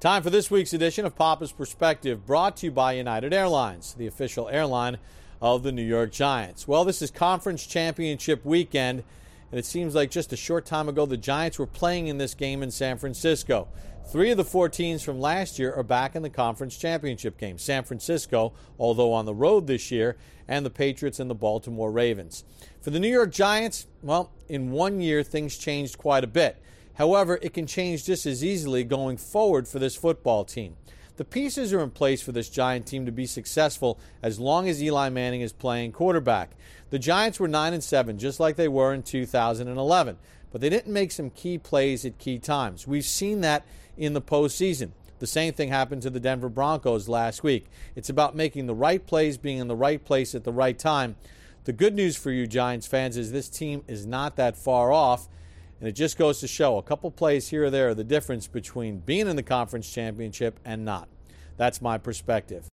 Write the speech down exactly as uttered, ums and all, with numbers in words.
Time for this week's edition of Papa's Perspective, brought to you by United Airlines, the official airline of the New York Giants. Well, this is Conference Championship weekend, and it seems like just a short time ago the Giants were playing in this game in San Francisco. Three of the four teams from last year are back in the Conference Championship game. San Francisco, although on the road this year, and the Patriots and the Baltimore Ravens. For the New York Giants, well, in one year things changed quite a bit. However, it can change just as easily going forward for this football team. The pieces are in place for this Giant team to be successful as long as Eli Manning is playing quarterback. The Giants were nine and seven, just like they were in two thousand eleven, but they didn't make some key plays at key times. We've seen that in the postseason. The same thing happened to the Denver Broncos last week. It's about making the right plays, being in the right place at the right time. The good news for you Giants fans is this team is not that far off, and it just goes to show a couple plays here or there are the difference between being in the conference championship and not. That's my perspective.